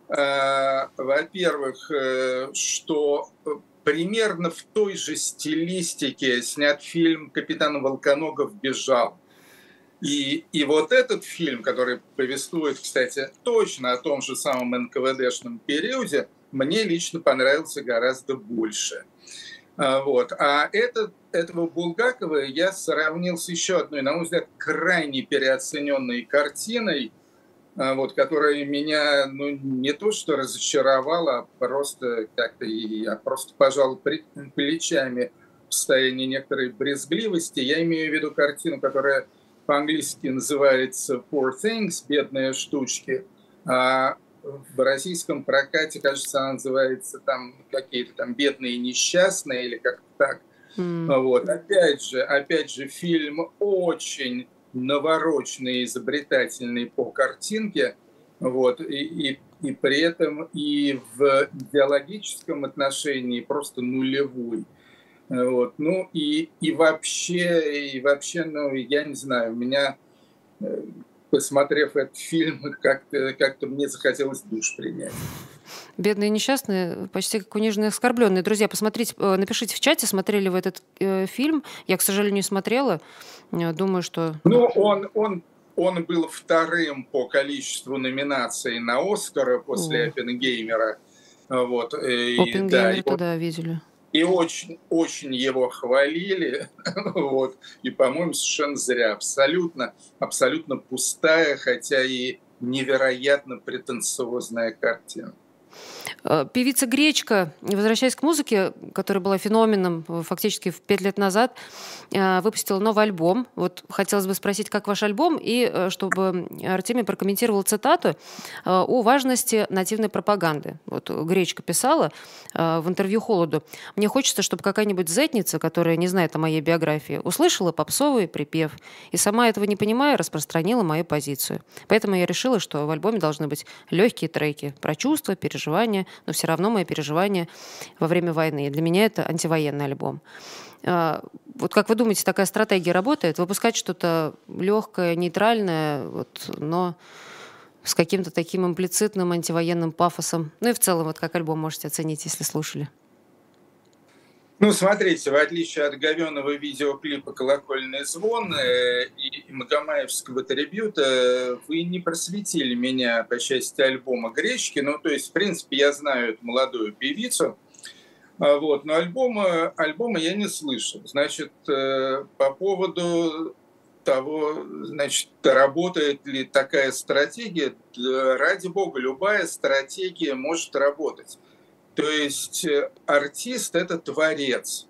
во-первых, что примерно в той же стилистике снят фильм «Капитан Волконогов бежал». И вот этот фильм, который повествует, кстати, точно о том же самом НКВДшном периоде, мне лично понравился гораздо больше. Вот. А этого Булгакова я сравнил с еще одной, на мой взгляд, крайне переоцененной картиной, вот, которая меня, ну, не то что разочаровала, а просто как-то я просто пожал плечами в состоянии некоторой брезгливости. Я имею в виду картину, которая по-английски называется «Poor Things», «Бедные штучки», а в российском прокате, кажется, она называется там какие-то там «Бедные несчастные» или как-то так. Вот. Опять же, фильм очень навороченный, изобретательный по картинке, вот, и при этом и в идеологическом отношении просто нулевой. Вот, ну и вообще, ну, я не знаю, меня, посмотрев этот фильм, как-то мне захотелось душ принять. Бедные несчастные, почти как униженные, оскорбленные. Друзья, посмотрите, напишите в чате, смотрели вы этот фильм. Я, к сожалению, не смотрела. Думаю, что... Ну, он был вторым по количеству номинаций на «Оскара» после «Оппенгеймера». Вот, «Оппенгеймер», да, видели. И очень его хвалили, вот, и, по-моему, совершенно зря. Абсолютно пустая, хотя и невероятно претенциозная картина. Певица Гречка, возвращаясь к музыке, которая была феноменом фактически в 5 лет назад, выпустила новый альбом. Вот хотелось бы спросить, как ваш альбом, и чтобы Артемий прокомментировал цитату о важности нативной пропаганды. Вот Гречка писала в интервью «Холоду». «Мне хочется, чтобы какая-нибудь зетница, которая не знает о моей биографии, услышала попсовый припев и, сама этого не понимая, распространила мою позицию. Поэтому я решила, что в альбоме должны быть легкие треки про чувства, переживания, но все равно мои переживания во время войны. И для меня это антивоенный альбом». Вот как вы думаете, такая стратегия работает? Выпускать что-то легкое, нейтральное, вот, но с каким-то таким имплицитным антивоенным пафосом? Ну и в целом, вот как альбом можете оценить, если слушали? Ну, смотрите, в отличие от говёного видеоклипа «Колокольный звон» и магомаевского трибьюта, вы не просветили меня по части альбома «Гречки». Ну, то есть, в принципе, я знаю эту молодую певицу, вот, но альбома я не слышал. Значит, по поводу того, значит, работает ли такая стратегия, ради бога, любая стратегия может работать. То есть артист – это творец,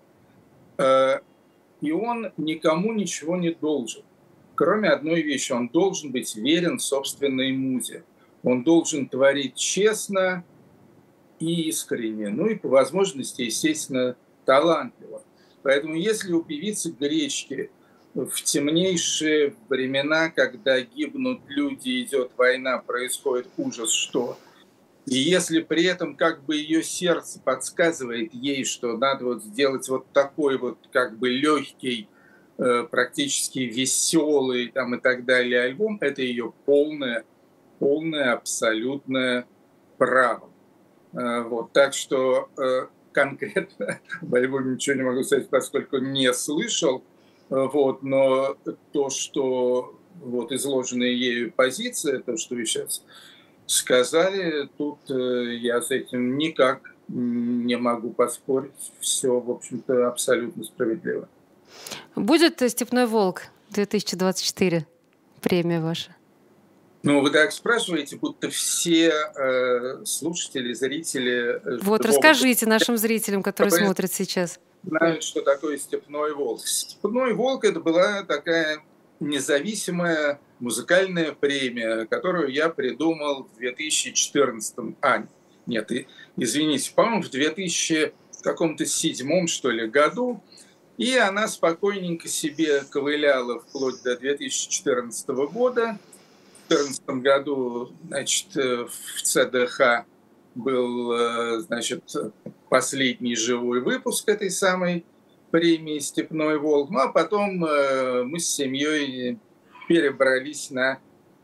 и он никому ничего не должен. Кроме одной вещи – он должен быть верен собственной музе. Он должен творить честно и искренне, ну и по возможности, естественно, талантливо. Поэтому если у певицы Гречки в темнейшие времена, когда гибнут люди, идет война, происходит ужас, что... И если при этом как бы ее сердце подсказывает ей, что надо вот сделать вот такой вот как бы легкий, практически веселый там и так далее альбом, это ее полное абсолютное право. Вот, так что конкретно об альбоме ничего не могу сказать, поскольку не слышал. Вот, но то, что вот изложенная ею позиция, то, что вы сейчас сказали, тут я с этим никак не могу поспорить. Все, в общем-то, абсолютно справедливо. Будет «Степной волк» 2024 премия ваша? Ну, вы так спрашиваете, будто все слушатели, зрители... Вот, расскажите нашим зрителям, которые смотрят сейчас. Знают, что такое «Степной волк». «Степной волк» — это была такая независимая музыкальная премия, которую я придумал в 2014 извините, по-моему, в 2007, что ли, году. И она спокойненько себе ковыляла вплоть до 2014 года. В 2014 году, значит, в ЦДХ был, значит, последний живой выпуск этой самой премии «Степной волк». Ну, а потом мы с семьей перебрались на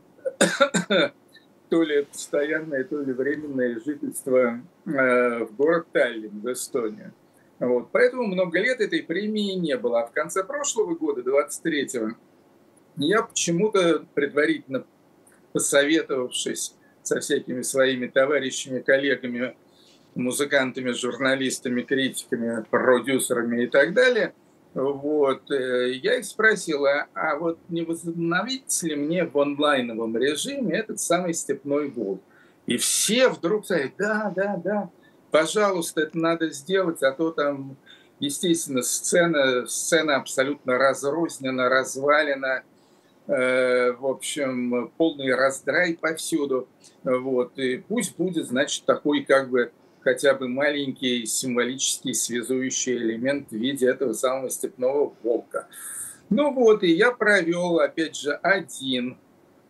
то ли постоянное, то ли временное жительство в город Таллин, в Эстонию. Вот. Поэтому много лет этой премии не было. А в конце прошлого года, 23-го, я почему-то, предварительно посоветовавшись со всякими своими товарищами, коллегами, музыкантами, журналистами, критиками, продюсерами и так далее, вот, я их спросил, а вот не возобновить ли мне в онлайновом режиме этот самый «Степной волк»? И все вдруг сказали, да, пожалуйста, это надо сделать, а то там, естественно, сцена абсолютно разрознена, развалена, в общем, полный раздрай повсюду. Вот, и пусть будет, значит, такой как бы хотя бы маленький символический связующий элемент в виде этого самого «Степного волка». Ну вот, и я провел, опять же, один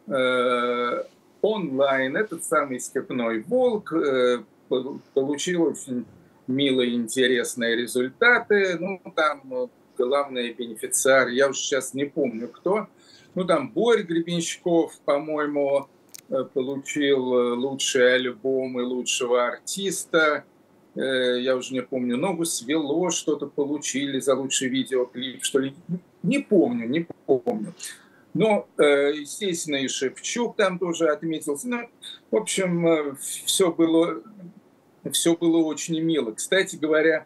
онлайн этот самый «Степной волк», получил очень милые, интересные результаты. Ну, там главный бенефициар, я уже сейчас не помню кто, ну, там Борь Гребенщиков, по-моему, получил лучший альбом и лучшего артиста. Я уже не помню, «Ногу свело», что-то получили за лучший видеоклип, что ли. Не помню. Но, естественно, и Шевчук там тоже отметился. Ну, в общем, все было очень мило. Кстати говоря,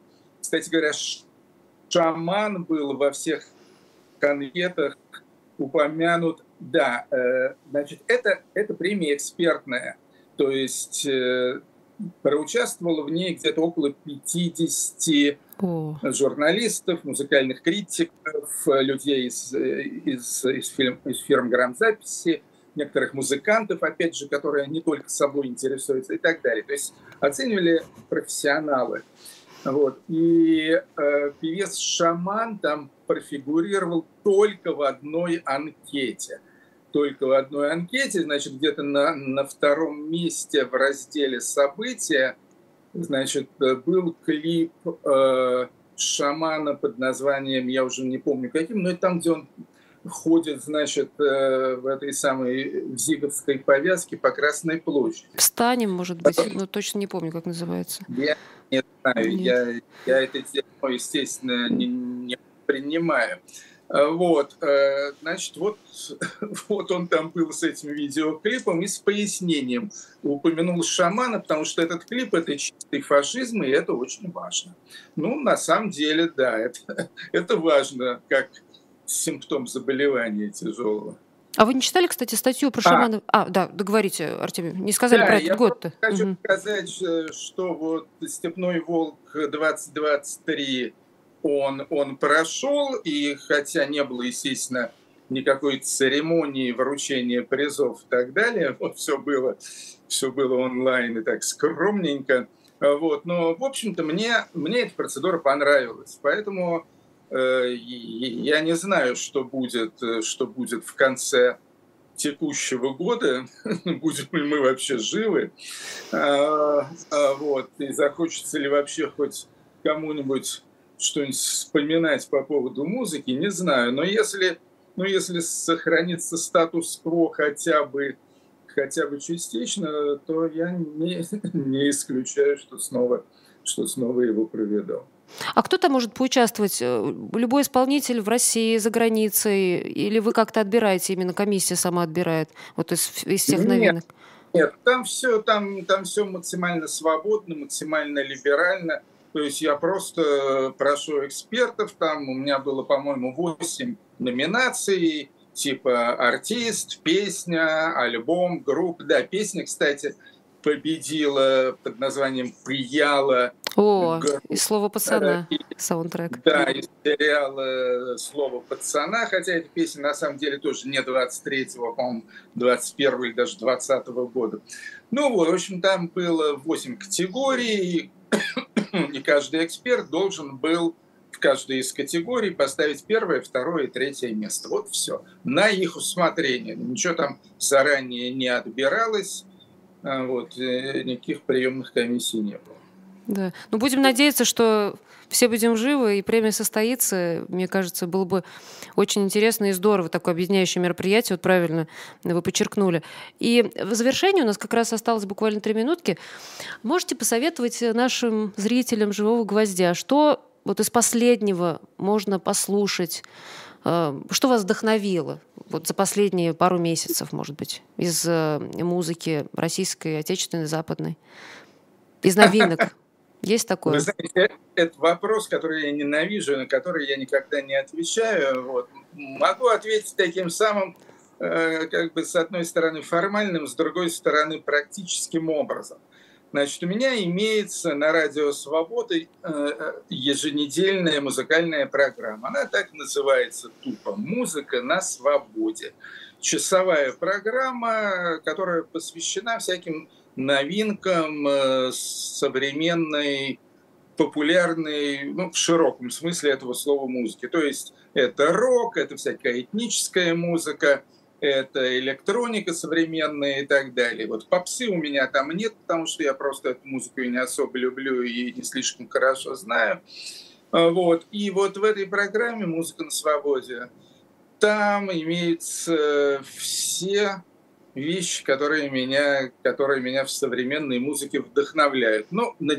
«Шаман» был во всех конвертах упомянут. Да, значит, это премия экспертная. То есть проучаствовало в ней где-то около 50 журналистов, музыкальных критиков, людей из фирм грамзаписи, некоторых музыкантов, опять же, которые не только собой интересуются и так далее. То есть оценивали профессионалы. Вот. И певец Шаман там профигурировал только в одной анкете. Только в одной анкете, значит, где-то на втором месте в разделе «События», значит, был клип Шамана под названием, я уже не помню каким, но это там, где он ходит, значит, в этой самой зиговской повязке по Красной площади. «Встанем», может быть, но точно не помню, как называется. Я не знаю, я это тему, естественно, не принимаю. Вот, значит, вот он там был с этим видеоклипом и с пояснением. Упомянул Шамана, потому что этот клип — это чистый фашизм, и это очень важно. Ну, на самом деле, да, это важно, как симптом заболевания тяжелого. А вы не читали, кстати, статью про Шамана? Да, договорите, Артемий. Не сказали про этот год-то. Я хочу сказать, что вот «Степной волк-2023» он прошел, и хотя не было, естественно, никакой церемонии вручения призов и так далее, вот все было онлайн и так скромненько, вот, но, в общем-то, мне эта процедура понравилась, поэтому я не знаю, что будет в конце текущего года, будем ли мы вообще живы, вот, и захочется ли вообще хоть кому-нибудь что-нибудь вспоминать по поводу музыки, не знаю. Но если сохранится статус-кво хотя бы частично, то я не исключаю, что снова его проведу. А кто-то может поучаствовать? Любой исполнитель в России, за границей? Или вы как-то отбираете, именно комиссия сама отбирает вот из всех новинок? Нет, там все максимально свободно, максимально либерально. То есть я просто прошу экспертов, там у меня было, по-моему, 8 номинаций, типа артист, песня, альбом, группа. Да, песня, кстати, победила под названием «Прияла». И «Слово пацана», саундтрек. Да, из сериала «Слово пацана», хотя эта песня на самом деле тоже не 23-го, по-моему, 21-го или даже 20-го года. Ну вот, в общем, там было 8 категорий, и каждый эксперт должен был в каждой из категорий поставить первое, второе и третье место. Вот все. На их усмотрение. Ничего там заранее не отбиралось, вот, никаких приемных комиссий не было. Да. Ну, будем надеяться, что все будем живы, и премия состоится. Мне кажется, было бы очень интересно и здорово такое объединяющее мероприятие. Вот правильно вы подчеркнули. И в завершении у нас как раз осталось буквально 3 минутки. Можете посоветовать нашим зрителям «Живого гвоздя», что вот из последнего можно послушать, что вас вдохновило вот за последние пару месяцев, может быть, из музыки российской, отечественной, западной, из новинок? Есть такое? Вы знаете, это вопрос, который я ненавижу, на который я никогда не отвечаю. Вот. Могу ответить таким самым, как бы, с одной стороны формальным, с другой стороны практическим образом. Значит, у меня имеется на Радио Свобода еженедельная музыкальная программа. Она так называется тупо «Музыка на свободе». Часовая программа, которая посвящена всяким новинкам современной, популярной, ну, в широком смысле этого слова, музыки. То есть это рок, это всякая этническая музыка, это электроника современная и так далее. Вот попсы у меня там нет, потому что я просто эту музыку не особо люблю и не слишком хорошо знаю. Вот. И вот в этой программе «Музыка на свободе» там имеются все вещи, которые меня в современной музыке вдохновляют. Ну, на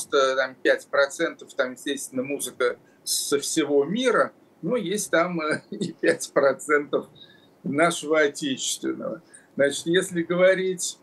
95% там, естественно, музыка со всего мира, но есть там и 5% нашего отечественного. Значит, если говорить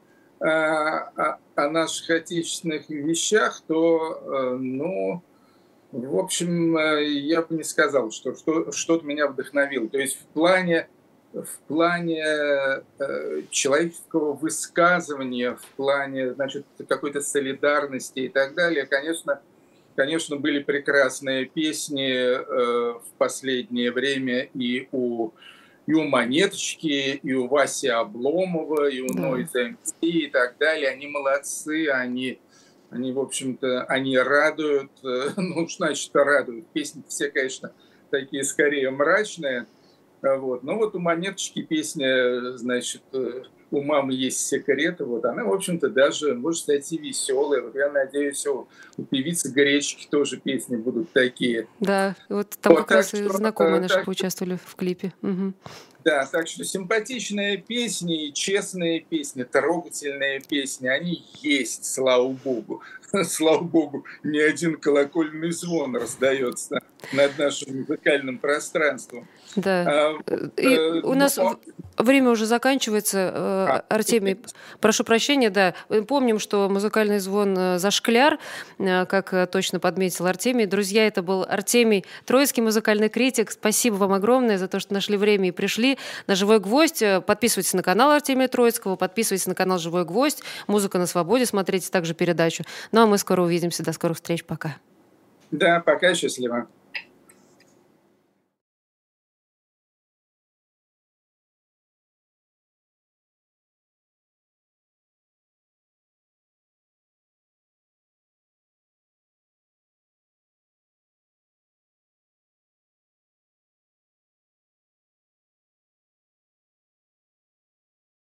о наших отечественных вещах, то, ну, в общем, я бы не сказал, что что-то меня вдохновило. То есть в плане в плане человеческого высказывания, в плане, значит, какой-то солидарности и так далее, конечно, были прекрасные песни в последнее время и у Монеточки, и у Васи Обломова, и у Да. Noise MC и так далее. Они молодцы, в общем-то, они радуют, ну, значит, радуют. Песни все, конечно, такие скорее мрачные. Вот. Но вот у Монеточки песня, значит, «У мамы есть секреты», вот она, в общем-то, даже, может стать, и веселая. Вот я надеюсь, у певицы Гречки тоже песни будут такие. Да, вот там Вот, как раз и знакомые наши поучаствовали в клипе. Угу. да, так что симпатичные песни, и честные песни, трогательные песни, они есть, слава богу. Слава богу, ни один колокольный звон раздается над нашим музыкальным пространством. Да. Вот, И у нас время уже заканчивается. Артемий, прошу прощения, да. Помним, что музыкальный звон «Зашкляр», как точно подметил Артемий. Друзья, это был Артемий Троицкий, музыкальный критик. Спасибо вам огромное за то, что нашли время и пришли на «Живой гвоздь». Подписывайтесь на канал Артемия Троицкого, подписывайтесь на канал «Живой гвоздь». «Музыка на свободе», смотрите также передачу. Ну а мы скоро увидимся. До скорых встреч. Пока. Да, пока, счастливо.